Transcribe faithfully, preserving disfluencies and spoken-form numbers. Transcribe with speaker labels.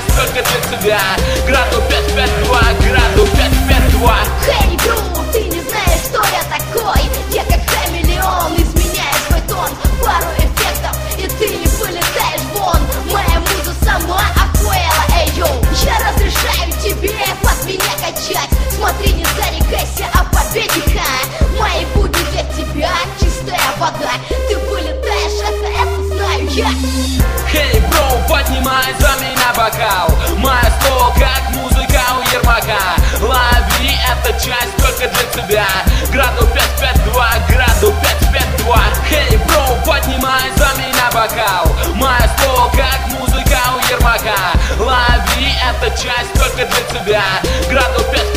Speaker 1: часть только для тебя. Граду пять пять два, граду пять пять два.
Speaker 2: Хей, бру, ты не знаешь, кто я такой. Я как хамелеон, изменяю свой тон. Пару эффектов, и ты не вылетаешь вон. Моя муза сама охуела, эй, йоу. Я разрешаю тебе под меня качать. Смотри, не зарекайся о победе, ха. Мои будни для тебя чистая вода. Ты вылетаешь, это, это знаю я.
Speaker 1: Хей, бро, поднимай за меня бокал. Мое слово как музыка у Ермака. Лови, эта часть только для тебя. Граду пять пять два, граду пять пять два. Хей, бро, поднимай за меня бокал. Мое слово как музыка у Ермака. Лови, эта часть только для тебя. Граду пять